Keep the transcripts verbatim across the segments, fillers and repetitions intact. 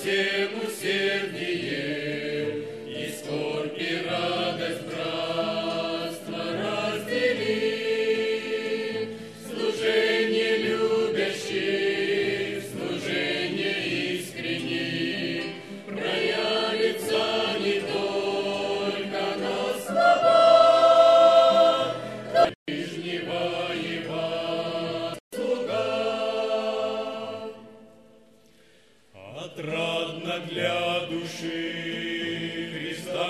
тем усердие, и скорбь и радость братства раздели. Служение любящих, служение искренних проявится не только на словах, но ближнего его слуга. Отрадно для души Христа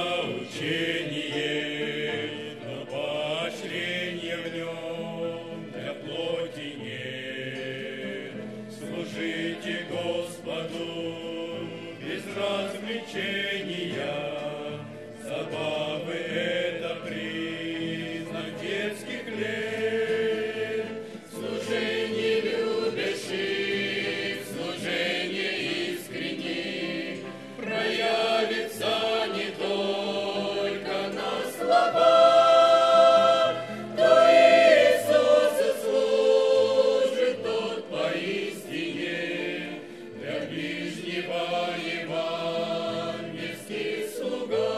учение, но поощрение в нем для плоти нет. Служите Господу без развлечения, забавы это признак детских лет. Служение любящих, служение искренних проявится не только на словах, но Иисусу служит тот поистине для ближнего евангельский слуга.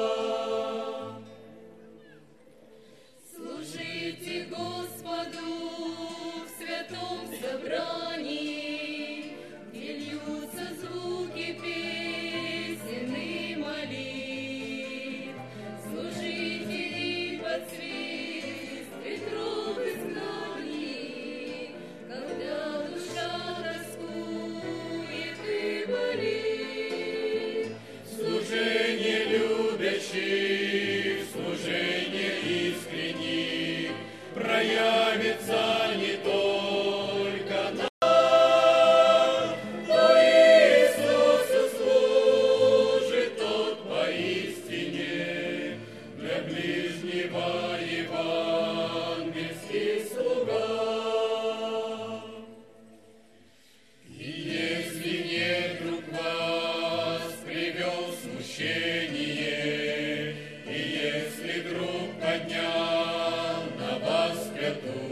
Служите Господу в святом собрании, где льются звуки песен и молитв. Служите и под свист ветров изгнаний, когда душа тоскует и болит. Служение любящих, служение искренних проявится не только нам, но Иисусу служит тот поистине для ближнего евангельский слуга. И если нет друг вас привел смущение, и если друг поднял на вас клятву,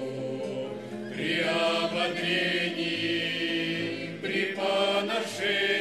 при ободрении, при поношении